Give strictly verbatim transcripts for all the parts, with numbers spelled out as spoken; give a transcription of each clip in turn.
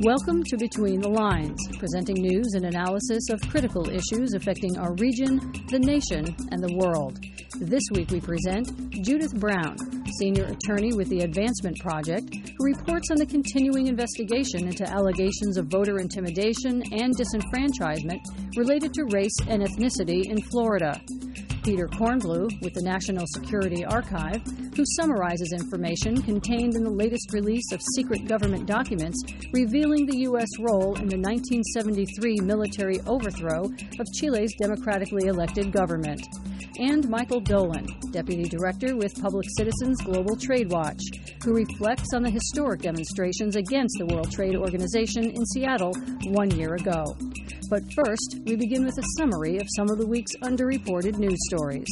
Welcome to Between the Lines, presenting news and analysis of critical issues affecting our region, the nation, and the world. This week we present Judith Brown, senior attorney with the Advancement Project, who reports on the continuing investigation into allegations of voter intimidation and disenfranchisement related to race and ethnicity in Florida. Peter Kornblue with the National Security Archive, who summarizes information contained in the latest release of secret government documents revealing the U S role in the nineteen seventy-three military overthrow of Chile's democratically elected government. And Michael Dolan, Deputy Director with Public Citizens Global Trade Watch, who reflects on the historic demonstrations against the World Trade Organization in Seattle one year ago. But first, we begin with a summary of some of the week's underreported news stories.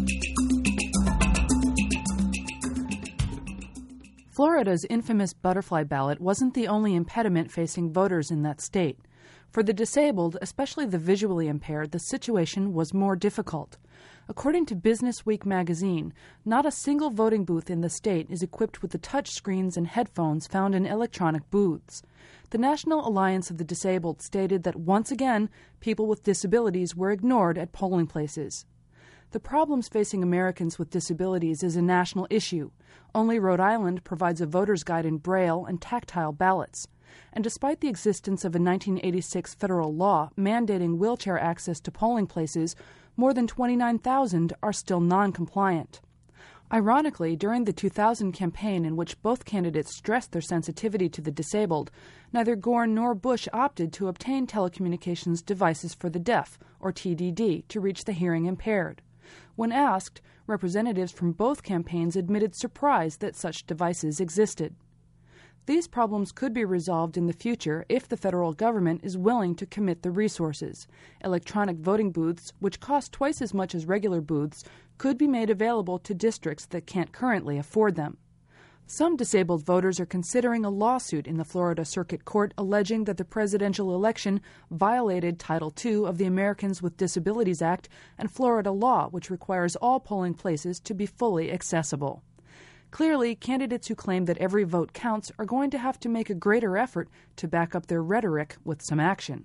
Florida's infamous butterfly ballot wasn't the only impediment facing voters in that state. For the disabled, especially the visually impaired, the situation was more difficult. According to Business Week magazine, not a single voting booth in the state is equipped with the touch screens and headphones found in electronic booths. The National Alliance of the Disabled stated that once again, people with disabilities were ignored at polling places. The problems facing Americans with disabilities is a national issue. Only Rhode Island provides a voter's guide in Braille and tactile ballots. And despite the existence of a nineteen eighty-six federal law mandating wheelchair access to polling places, more than twenty-nine thousand are still non-compliant. Ironically, during the two thousand campaign in which both candidates stressed their sensitivity to the disabled, neither Gore nor Bush opted to obtain telecommunications devices for the deaf, or T D D, to reach the hearing impaired. When asked, representatives from both campaigns admitted surprise that such devices existed. These problems could be resolved in the future if the federal government is willing to commit the resources. Electronic voting booths, which cost twice as much as regular booths, could be made available to districts that can't currently afford them. Some disabled voters are considering a lawsuit in the Florida Circuit Court alleging that the presidential election violated Title two of the Americans with Disabilities Act and Florida law, which requires all polling places to be fully accessible. Clearly, candidates who claim that every vote counts are going to have to make a greater effort to back up their rhetoric with some action.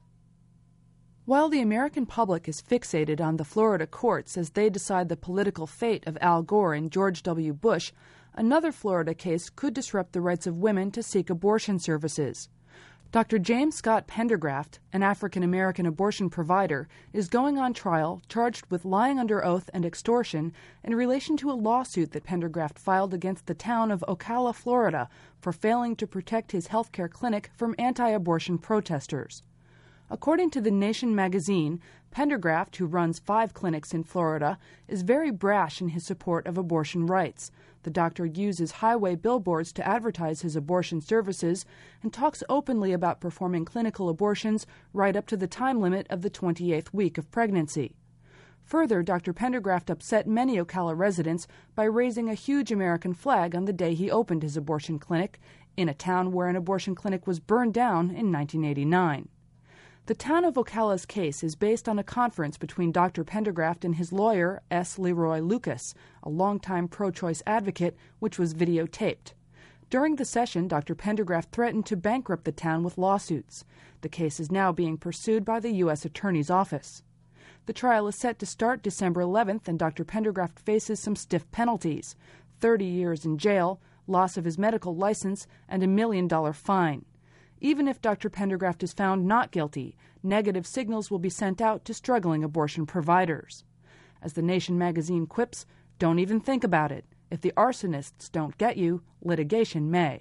While the American public is fixated on the Florida courts as they decide the political fate of Al Gore and George W. Bush, another Florida case could disrupt the rights of women to seek abortion services. Doctor James Scott Pendergraft, an African-American abortion provider, is going on trial charged with lying under oath and extortion in relation to a lawsuit that Pendergraft filed against the town of Ocala, Florida, for failing to protect his health care clinic from anti-abortion protesters. According to The Nation magazine, Pendergraft, who runs five clinics in Florida, is very brash in his support of abortion rights. The doctor uses highway billboards to advertise his abortion services and talks openly about performing clinical abortions right up to the time limit of the twenty-eighth week of pregnancy. Further, Doctor Pendergraft upset many Ocala residents by raising a huge American flag on the day he opened his abortion clinic in a town where an abortion clinic was burned down in nineteen eighty-nine. The town of Ocala's case is based on a conference between Doctor Pendergraft and his lawyer, S. Leroy Lucas, a longtime pro-choice advocate, which was videotaped. During the session, Doctor Pendergraft threatened to bankrupt the town with lawsuits. The case is now being pursued by the U S Attorney's Office. The trial is set to start December eleventh, and Doctor Pendergraft faces some stiff penalties: thirty years in jail, loss of his medical license, and a million-dollar fine. Even if Doctor Pendergraft is found not guilty, negative signals will be sent out to struggling abortion providers. As The Nation magazine quips, don't even think about it. If the arsonists don't get you, litigation may.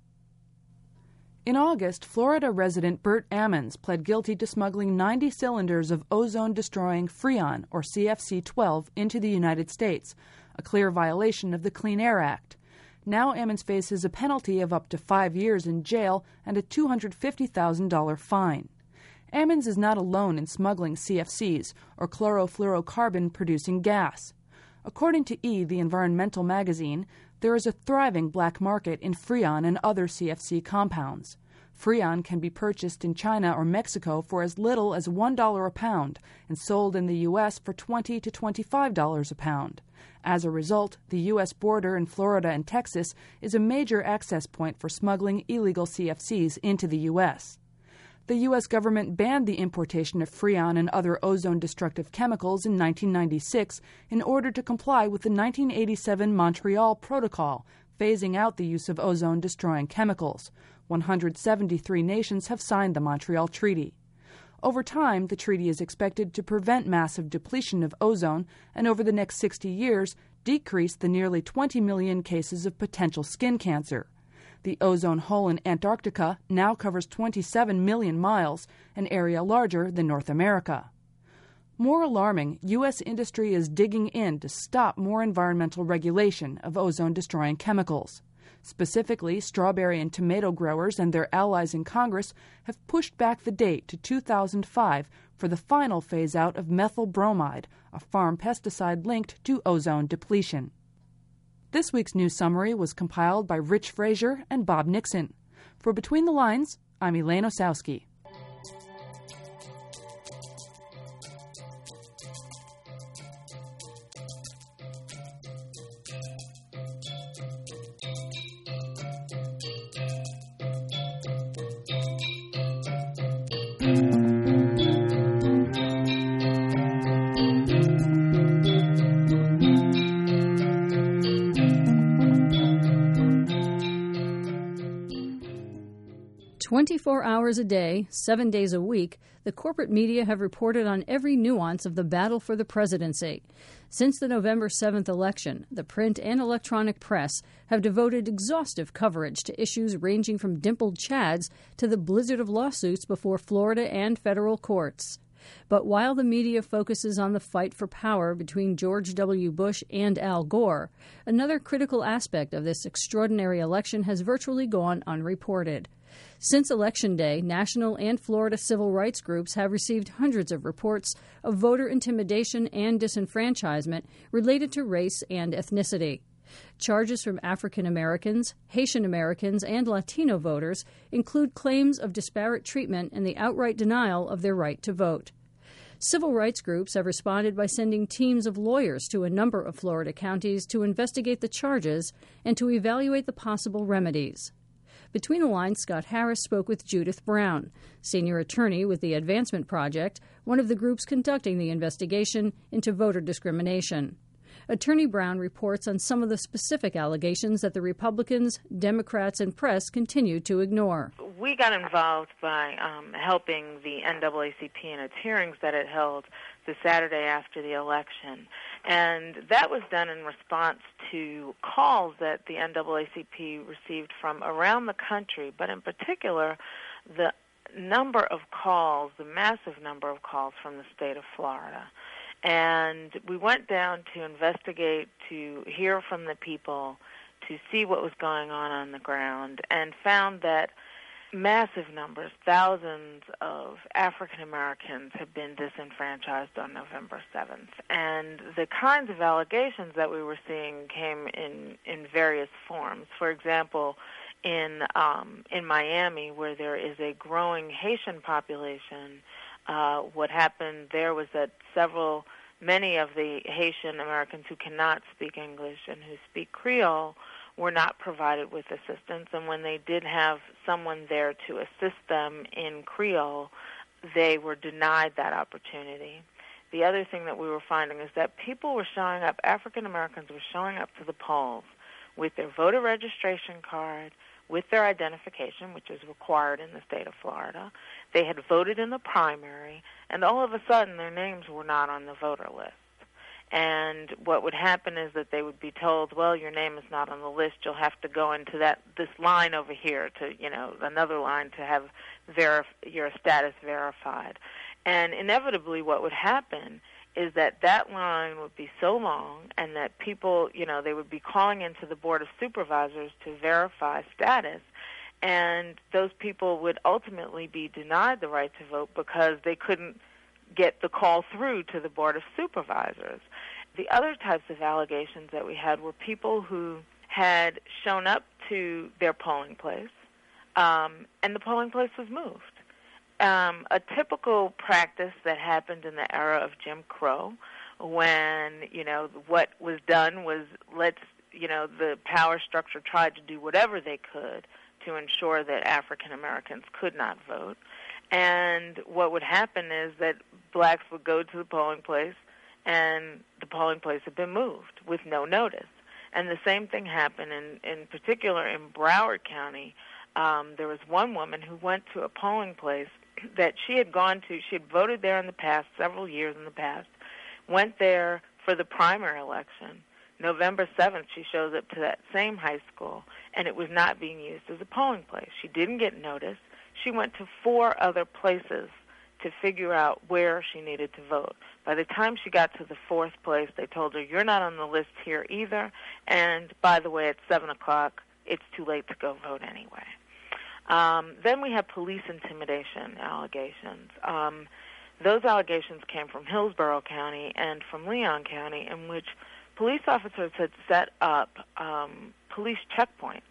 In August, Florida resident Bert Ammons pled guilty to smuggling ninety cylinders of ozone-destroying Freon, or C F C twelve, into the United States, a clear violation of the Clean Air Act. Now Ammons faces a penalty of up to five years in jail and a two hundred fifty thousand dollars fine. Ammons is not alone in smuggling C F Cs, or chlorofluorocarbon-producing gas. According to E! The Environmental magazine, there is a thriving black market in Freon and other C F C compounds. Freon can be purchased in China or Mexico for as little as one dollar a pound and sold in the U S for twenty to twenty-five dollars a pound. As a result, the U S border in Florida and Texas is a major access point for smuggling illegal C F Cs into the U S. The U S government banned the importation of Freon and other ozone-destructive chemicals in nineteen ninety-six in order to comply with the nineteen eighty-seven Montreal Protocol, phasing out the use of ozone-destroying chemicals. one hundred seventy-three nations have signed the Montreal Treaty. Over time, the treaty is expected to prevent massive depletion of ozone and over the next sixty years decrease the nearly twenty million cases of potential skin cancer. The ozone hole in Antarctica now covers twenty-seven million miles, an area larger than North America. More alarming, U S industry is digging in to stop more environmental regulation of ozone-destroying chemicals. Specifically, strawberry and tomato growers and their allies in Congress have pushed back the date to two thousand five for the final phase-out of methyl bromide, a farm pesticide linked to ozone depletion. This week's news summary was compiled by Rich Frazier and Bob Nixon. For Between the Lines, I'm Elaine Osowski. twenty-four hours a day, seven days a week, the corporate media have reported on every nuance of the battle for the presidency. Since the November seventh election, the print and electronic press have devoted exhaustive coverage to issues ranging from dimpled chads to the blizzard of lawsuits before Florida and federal courts. But while the media focuses on the fight for power between George W. Bush and Al Gore, another critical aspect of this extraordinary election has virtually gone unreported. Since Election Day, national and Florida civil rights groups have received hundreds of reports of voter intimidation and disenfranchisement related to race and ethnicity. Charges from African Americans, Haitian Americans, and Latino voters include claims of disparate treatment and the outright denial of their right to vote. Civil rights groups have responded by sending teams of lawyers to a number of Florida counties to investigate the charges and to evaluate the possible remedies. Between the Lines, Scott Harris spoke with Judith Brown, senior attorney with the Advancement Project, one of the groups conducting the investigation into voter discrimination. Attorney Brown reports on some of the specific allegations that the Republicans, Democrats, and press continue to ignore. We got involved by um, helping the N double A C P in its hearings that it held the Saturday after the election. And that was done in response to calls that the N double A C P received from around the country, but in particular, the number of calls, the massive number of calls from the state of Florida. And we went down to investigate, to hear from the people, to see what was going on on the ground, and found that massive numbers, thousands of African Americans have been disenfranchised on November seventh. And the kinds of allegations that we were seeing came in, in various forms. For example, in um, in Miami, where there is a growing Haitian population, uh, what happened there was that several, many of the Haitian Americans who cannot speak English and who speak Creole were not provided with assistance, and when they did have someone there to assist them in Creole, they were denied that opportunity. The other thing that we were finding is that people were showing up, African Americans were showing up to the polls with their voter registration card, with their identification, which is required in the state of Florida. They had voted in the primary, and all of a sudden their names were not on the voter list. And what would happen is that they would be told, well, your name is not on the list. You'll have to go into that this line over here to, you know, another line to have verif- your status verified. And inevitably what would happen is that that line would be so long and that people, you know, they would be calling into the Board of Supervisors to verify status, and those people would ultimately be denied the right to vote because they couldn't get the call through to the Board of Supervisors. The other types of allegations that we had were people who had shown up to their polling place, um, and the polling place was moved. Um, a typical practice that happened in the era of Jim Crow, when, you know, what was done was let's, you know, the power structure tried to do whatever they could to ensure that African Americans could not vote. And what would happen is that blacks would go to the polling place, and the polling place had been moved with no notice. And the same thing happened in, in particular in Broward County. Um, there was one woman who went to a polling place that she had gone to. She had voted there in the past, several years in the past, went there for the primary election. November seventh, she shows up to that same high school, and it was not being used as a polling place. She didn't get noticed. She went to four other places to figure out where she needed to vote. By the time she got to the fourth place, they told her, you're not on the list here either, and by the way, it's seven o'clock. It's too late to go vote anyway. Um, then we have police intimidation allegations. Um, those allegations came from Hillsborough County and from Leon County, in which police officers had set up um, police checkpoints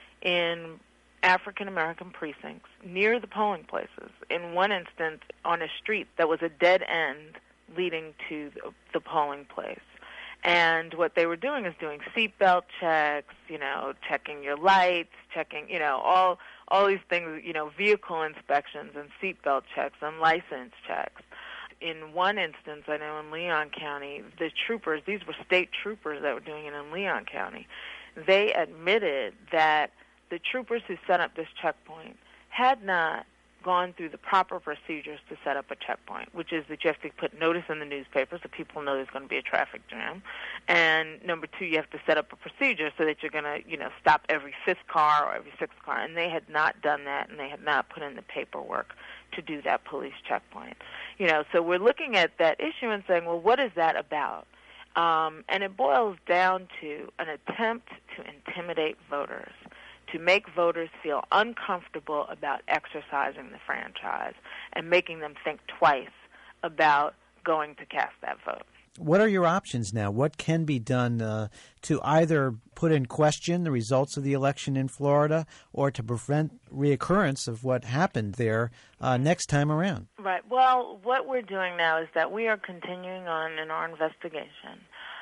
in African-American precincts near the polling places. In one instance, on a street that was a dead end leading to the, the polling place. And what they were doing is doing seatbelt checks, you know, checking your lights, checking, you know, all all these things, you know, vehicle inspections and seatbelt checks and license checks. In one instance, I know in Leon County, the troopers, these were state troopers that were doing it in Leon County, they admitted that the troopers who set up this checkpoint had not gone through the proper procedures to set up a checkpoint, which is that you have to put notice in the newspaper so people know there's going to be a traffic jam. And number two, you have to set up a procedure so that you're going to, you know, stop every fifth car or every sixth car. And they had not done that, and they had not put in the paperwork to do that police checkpoint. You know, so we're looking at that issue and saying, well, what is that about? Um, and it boils down to an attempt to intimidate voters, to make voters feel uncomfortable about exercising the franchise and making them think twice about going to cast that vote. What are your options now? What can be done uh, to either put in question the results of the election in Florida or to prevent reoccurrence of what happened there uh, next time around? Right. Well, what we're doing now is that we are continuing on in our investigation.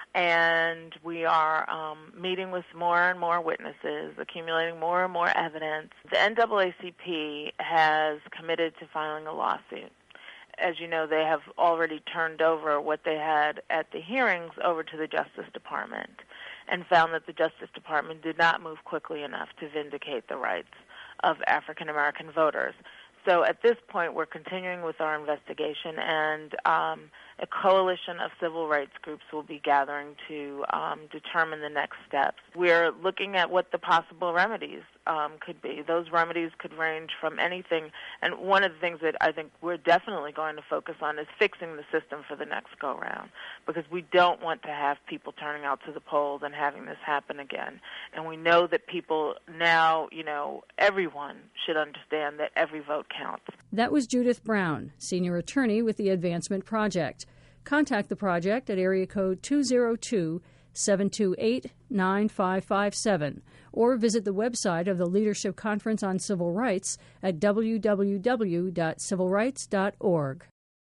And we are um, meeting with more and more witnesses, accumulating more and more evidence. The N double A C P has committed to filing a lawsuit. As you know, they have already turned over what they had at the hearings over to the Justice Department and found that the Justice Department did not move quickly enough to vindicate the rights of African American voters. So at this point, we're continuing with our investigation, and um, a coalition of civil rights groups will be gathering to um, determine the next steps. We're looking at what the possible remedies um, could be. Those remedies could range from anything, and one of the things that I think we're definitely going to focus on is fixing the system for the next go-round, because we don't want to have people turning out to the polls and having this happen again. And we know that people now, you know, everyone should understand that every vote counts. That was Judith Brown, senior attorney with the Advancement Project. Contact the project at area code two oh two, seven two eight, nine five five seven or visit the website of the Leadership Conference on Civil Rights at w w w dot civil rights dot org.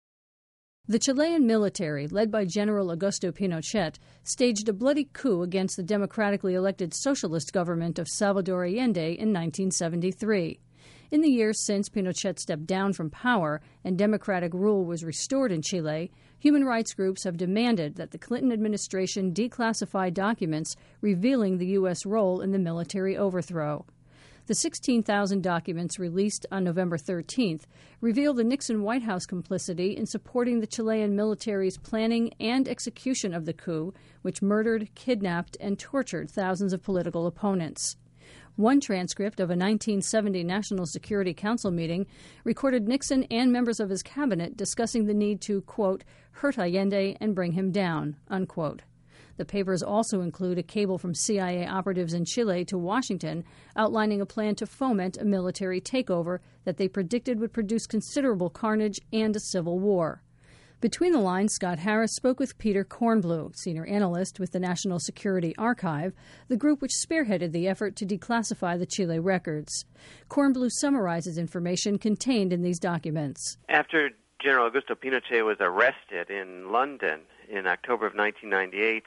The Chilean military, led by General Augusto Pinochet, staged a bloody coup against the democratically elected socialist government of Salvador Allende in nineteen seventy-three. In the years since Pinochet stepped down from power and democratic rule was restored in Chile, human rights groups have demanded that the Clinton administration declassify documents revealing the U S role in the military overthrow. The sixteen thousand documents released on November thirteenth reveal the Nixon White House complicity in supporting the Chilean military's planning and execution of the coup, which murdered, kidnapped, and tortured thousands of political opponents. One transcript of a nineteen seventy National Security Council meeting recorded Nixon and members of his cabinet discussing the need to, quote, hurt Allende and bring him down, unquote. The papers also include a cable from C I A operatives in Chile to Washington outlining a plan to foment a military takeover that they predicted would produce considerable carnage and a civil war. Between the lines, Scott Harris spoke with Peter Kornbluh, senior analyst with the National Security Archive, the group which spearheaded the effort to declassify the Chile records. Kornbluh summarizes information contained in these documents. After General Augusto Pinochet was arrested in London in October of nineteen ninety-eight,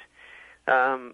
um,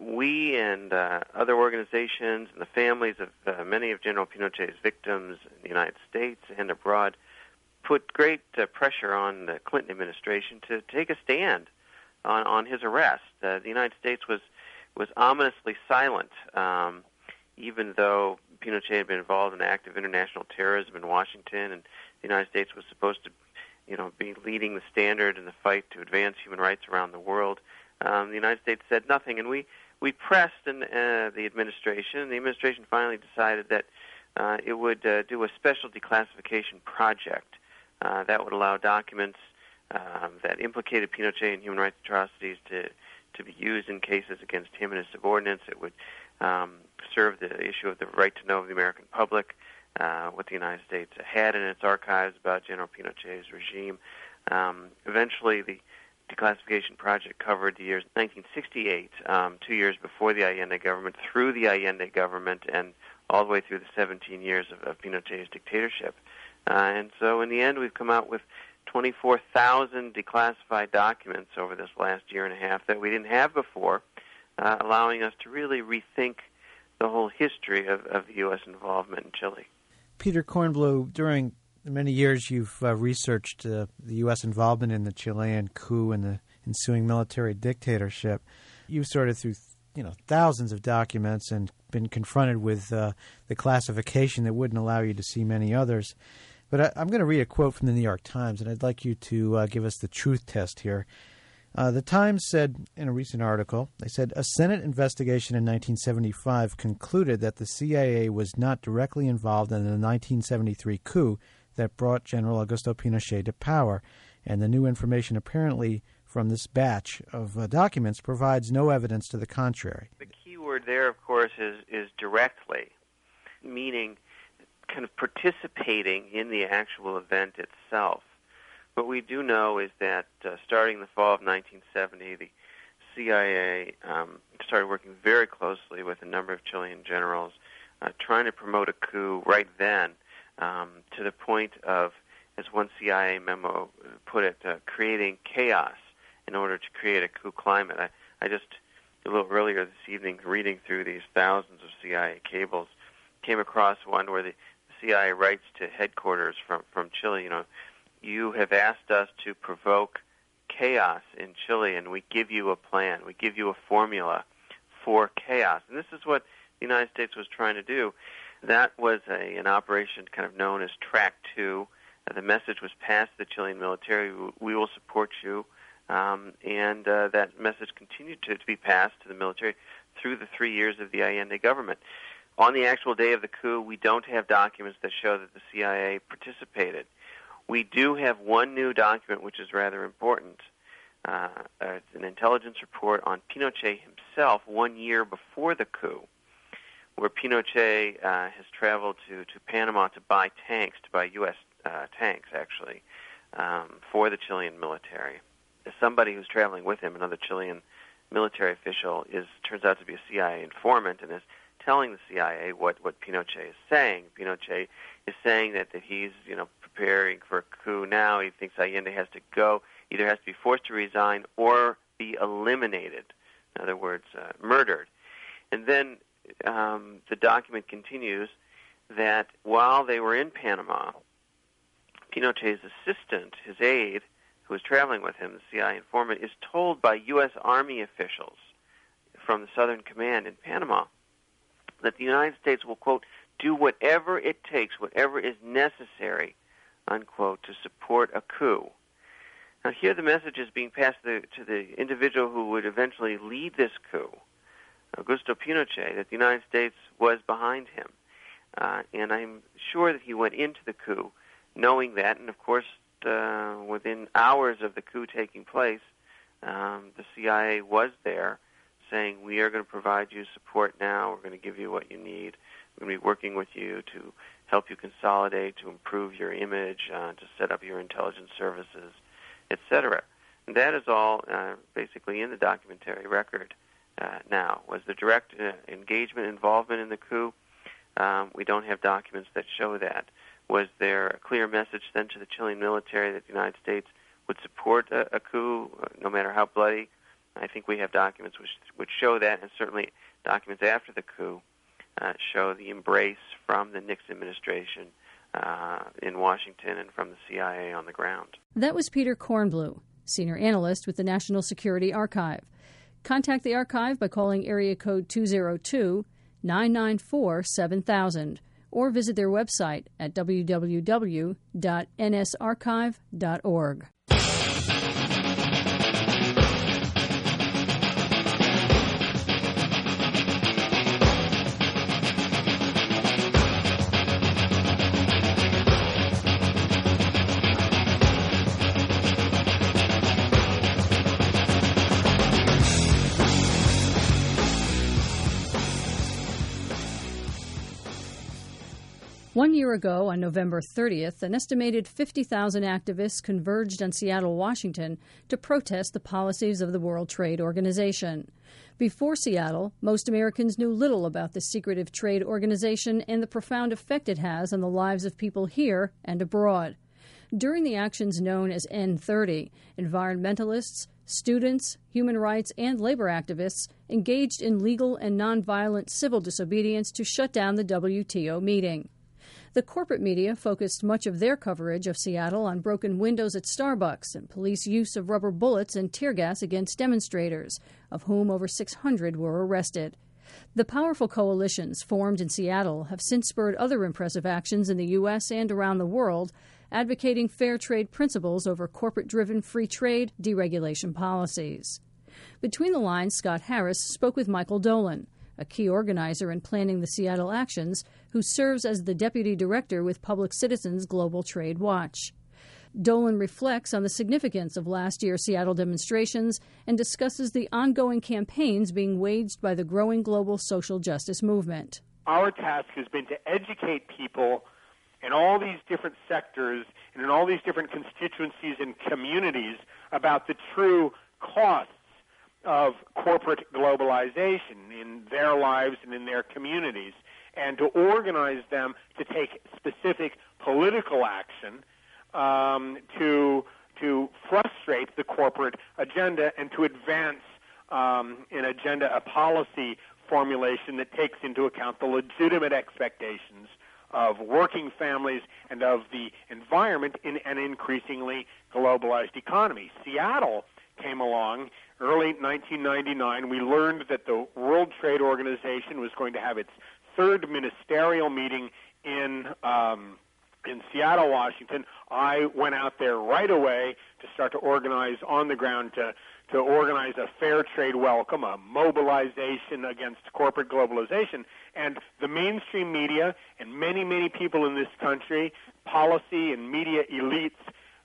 we and uh, other organizations and the families of uh, many of General Pinochet's victims in the United States and abroad put great uh, pressure on the Clinton administration to take a stand on, on his arrest. Uh, the United States was was ominously silent, um, even though Pinochet had been involved in active international terrorism in Washington, and the United States was supposed to, you know, be leading the standard in the fight to advance human rights around the world. Um, the United States said nothing, and we we pressed in uh, the administration, and the administration finally decided that uh, it would uh, do a special declassification project. Uh, that would allow documents um, that implicated Pinochet in human rights atrocities to, to be used in cases against him and his subordinates. It would um, serve the issue of the right to know of the American public, uh, what the United States had in its archives about General Pinochet's regime. Um, eventually, the declassification project covered the years nineteen sixty-eight, um, two years before the Allende government, through the Allende government, and all the way through the seventeen years of, of Pinochet's dictatorship. Uh, and so in the end, we've come out with twenty-four thousand declassified documents over this last year and a half that we didn't have before, uh, allowing us to really rethink the whole history of, of the U S involvement in Chile. Peter Kornbluh, during many years you've uh, researched uh, the U S involvement in the Chilean coup and the ensuing military dictatorship. You've sorted through you know, thousands of documents and been confronted with uh, the classification that wouldn't allow you to see many others. But I, I'm going to read a quote from the New York Times, and I'd like you to uh, give us the truth test here. Uh, the Times said in a recent article, they said, a Senate investigation in nineteen seventy-five concluded that the C I A was not directly involved in the nineteen seventy-three coup that brought General Augusto Pinochet to power, and the new information apparently from this batch of uh, documents provides no evidence to the contrary. The key word there, of course, is, is directly, meaning kind of participating in the actual event itself. What we do know is that uh, starting the fall of nineteen seventy, the C I A um, started working very closely with a number of Chilean generals, uh, trying to promote a coup right then, um, to the point of, as one C I A memo put it, uh, creating chaos in order to create a coup climate. I, I just, a little earlier this evening, reading through these thousands of C I A cables, came across one where the C I A writes to headquarters from, from Chile, you know, you have asked us to provoke chaos in Chile, and we give you a plan. We give you a formula for chaos. And this is what the United States was trying to do. That was a, an operation kind of known as Track two. Uh, the message was passed to the Chilean military, we will support you. Um, and uh, that message continued to, to be passed to the military through the three years of the Allende government. On the actual day of the coup, we don't have documents that show that the C I A participated. We do have one new document which is rather important. Uh, it's an intelligence report on Pinochet himself one year before the coup, where Pinochet uh, has traveled to, to Panama to buy tanks, to buy U S uh, tanks, actually, um, for the Chilean military. Somebody who's traveling with him, another Chilean military official, is turns out to be a C I A informant and is telling the C I A what, what Pinochet is saying. Pinochet is saying that, that he's, you know, preparing for a coup now. He thinks Allende has to go, either has to be forced to resign or be eliminated. In other words, uh, murdered. And then um, the document continues that while they were in Panama, Pinochet's assistant, his aide, who was traveling with him, the C I A informant, is told by U S Army officials from the Southern Command in Panama that the United States will, quote, do whatever it takes, whatever is necessary, unquote, to support a coup. Now, here the message is being passed to the, to the individual who would eventually lead this coup, Augusto Pinochet, that the United States was behind him. Uh, and I'm sure that he went into the coup knowing that, and of course, uh, within hours of the coup taking place, um, the C I A was there saying, we are going to provide you support now, we're going to give you what you need, we're going to be working with you to help you consolidate, to improve your image, uh, to set up your intelligence services, et cetera. And that is all uh, basically in the documentary record uh, now. Was there direct uh, engagement, involvement in the coup? Um, we don't have documents that show that. Was there a clear message sent to the Chilean military that the United States would support a, a coup, uh, no matter how bloody? I think we have documents which would show that, and certainly documents after the coup uh, show the embrace from the Nixon administration uh, in Washington and from the C I A on the ground. That was Peter Kornblue, senior analyst with the National Security Archive. Contact the archive by calling area code two oh two, nine nine four, seven thousand or visit their website at w w w dot n s archive dot org. One year ago, on November thirtieth, an estimated fifty thousand activists converged on Seattle, Washington, to protest the policies of the World Trade Organization. Before Seattle, most Americans knew little about the secretive trade organization and the profound effect it has on the lives of people here and abroad. During the actions known as N thirty, environmentalists, students, human rights, and labor activists engaged in legal and nonviolent civil disobedience to shut down the W T O meeting. The corporate media focused much of their coverage of Seattle on broken windows at Starbucks and police use of rubber bullets and tear gas against demonstrators, of whom over six hundred were arrested. The powerful coalitions formed in Seattle have since spurred other impressive actions in the U S and around the world, advocating fair trade principles over corporate-driven free trade deregulation policies. Between the lines, Scott Harris spoke with Michael Dolan, a key organizer in planning the Seattle actions, who serves as the deputy director with Public Citizens Global Trade Watch. Dolan reflects on the significance of last year's Seattle demonstrations and discusses the ongoing campaigns being waged by the growing global social justice movement. Our task has been to educate people in all these different sectors and in all these different constituencies and communities about the true costs of corporate globalization in their lives and in their communities, and to organize them to take specific political action um, to to frustrate the corporate agenda and to advance um, an agenda, a policy formulation that takes into account the legitimate expectations of working families and of the environment in an increasingly globalized economy. Seattle came along early nineteen ninety-nine. We learned that the World Trade Organization was going to have its third ministerial meeting in um, in Seattle, Washington. I went out there right away to start to organize on the ground to to organize a fair trade welcome, a mobilization against corporate globalization. And the mainstream media and many, many people in this country, policy and media elites,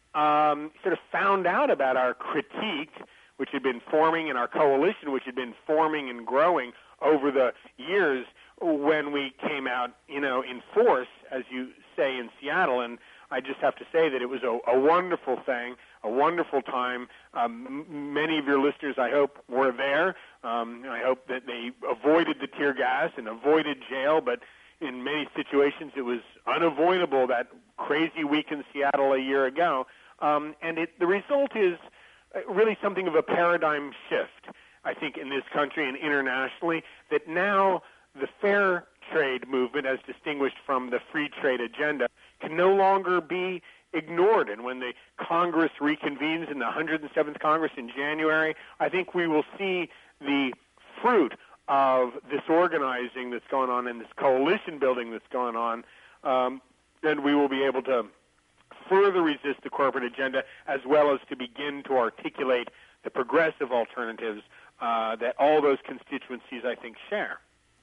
um, sort of found out about our critique, which had been forming, and our coalition, which had been forming and growing over the years when we came out, you know, in force, as you say, in Seattle. And I just have to say that it was a, a wonderful thing, a wonderful time. Um, m- many of your listeners, I hope, were there. Um, I hope that they avoided the tear gas and avoided jail, but in many situations it was unavoidable, that crazy week in Seattle a year ago. Um, and it, the result is really something of a paradigm shift, I think, in this country and internationally, that now the fair trade movement, as distinguished from the free trade agenda, can no longer be ignored. And when the Congress reconvenes in the one hundred seventh Congress in January, I think we will see the fruit of this organizing that's going on and this coalition building that's going on, um, and we will be able to further resist the corporate agenda, as well as to begin to articulate the progressive alternatives uh, that all those constituencies, I think, share.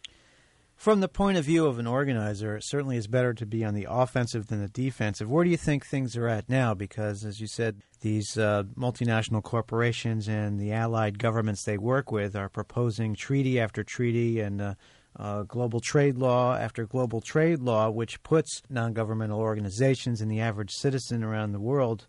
From the point of view of an organizer, it certainly is better to be on the offensive than the defensive. Where do you think things are at now? Because, as you said, these uh, multinational corporations and the allied governments they work with are proposing treaty after treaty and uh, uh, global trade law after global trade law, which puts non-governmental organizations and the average citizen around the world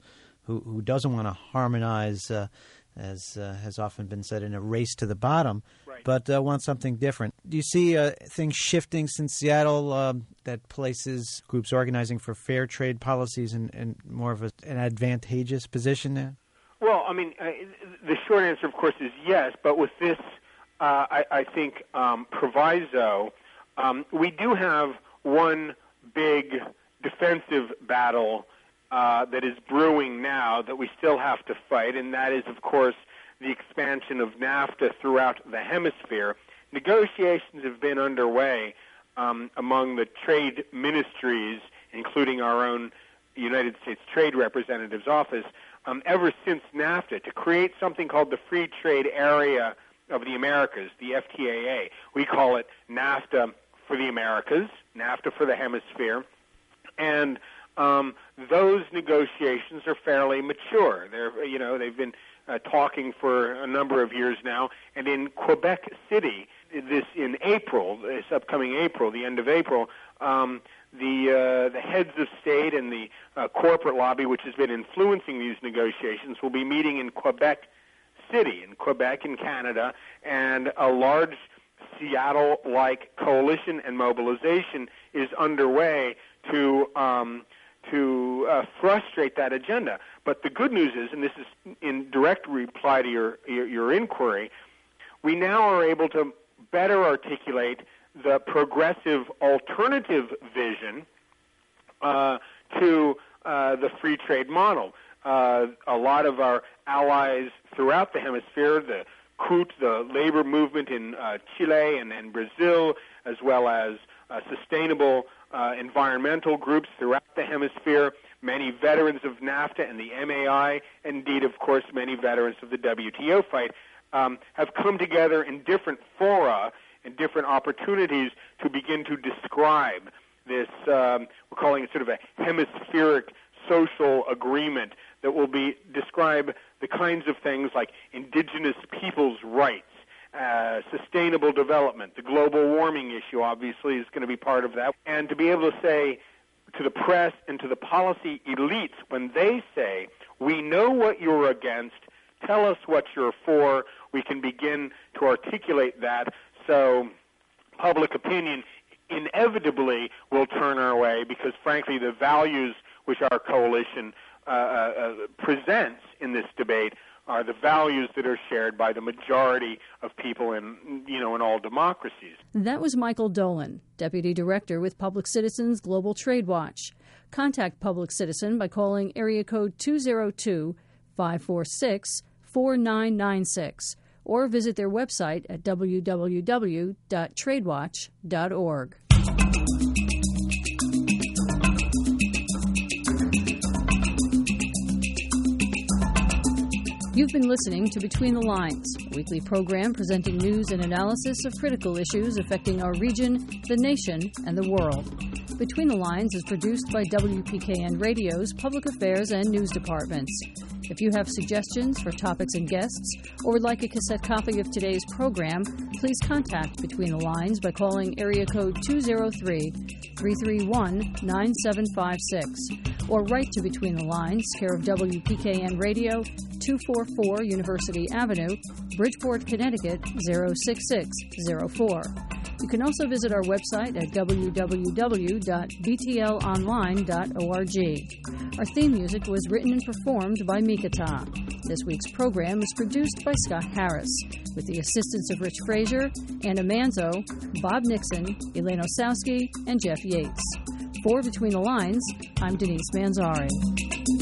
who, who doesn't want to harmonize, uh, as uh, has often been said, in a race to the bottom, right. but uh, wants something different. Do you see uh, things shifting since Seattle, uh, that places groups organizing for fair trade policies in, in more of a, an advantageous position now? Well, I mean, uh, the short answer, of course, is yes, but with this, uh, I, I think, um, proviso, um, we do have one big defensive battle uh, that is brewing now that we still have to fight, and that is, of course, the expansion of NAFTA throughout the hemisphere. Negotiations have been underway um, among the trade ministries, including our own United States Trade Representative's office, um, ever since NAFTA, to create something called the Free Trade Area of the Americas, the F T A A. We call it NAFTA for the Americas, NAFTA for the hemisphere, and um, those negotiations are fairly mature. They're, you know, they've been uh, talking for a number of years now, and in Quebec City, this in April, this upcoming April, the end of April, um, the uh, the heads of state and the uh, corporate lobby, which has been influencing these negotiations, will be meeting in Quebec City, in Quebec, in Canada, and a large Seattle-like coalition and mobilization is underway to um, to uh, frustrate that agenda. But the good news is, and this is in direct reply to your, your, your inquiry, we now are able to better articulate the progressive alternative vision uh, to uh, the free trade model. Uh, a lot of our allies throughout the hemisphere, the C U T, the labor movement in uh, Chile and, and Brazil, as well as uh, sustainable uh, environmental groups throughout the hemisphere, many veterans of NAFTA and the M A I, and indeed, of course, many veterans of the W T O fight, um, have come together in different fora and different opportunities to begin to describe this, um, we're calling it sort of a hemispheric social agreement that will be describe the kinds of things like indigenous people's rights, uh, sustainable development. The global warming issue, obviously, is going to be part of that. And to be able to say to the press and to the policy elites, when they say, we know what you're against, tell us what you're for, we can begin to articulate that so public opinion inevitably will turn our way, because, frankly, the values which our coalition uh, uh, presents in this debate are the values that are shared by the majority of people in, you know, in all democracies. That was Michael Dolan, Deputy Director with Public Citizen's Global Trade Watch. Contact Public Citizen by calling area code two oh two, five four six, four nine nine six or visit their website at w w w dot trade watch dot org. You've been listening to Between the Lines, a weekly program presenting news and analysis of critical issues affecting our region, the nation, and the world. Between the Lines is produced by W P K N Radio's Public Affairs and News Departments. If you have suggestions for topics and guests, or would like a cassette copy of today's program, please contact Between the Lines by calling area code two oh three, three three one, nine seven five six, or write to Between the Lines, care of W P K N Radio, two forty-four University Avenue, Bridgeport, Connecticut, zero six six zero four. You can also visit our website at w w w dot b t l online dot org. Our theme music was written and performed by Mikata. This week's program is produced by Scott Harris, with the assistance of Rich Frazier, Anna Manzo, Bob Nixon, Elaine Osowski, and Jeff Yates. For Between the Lines, I'm Denise Manzari.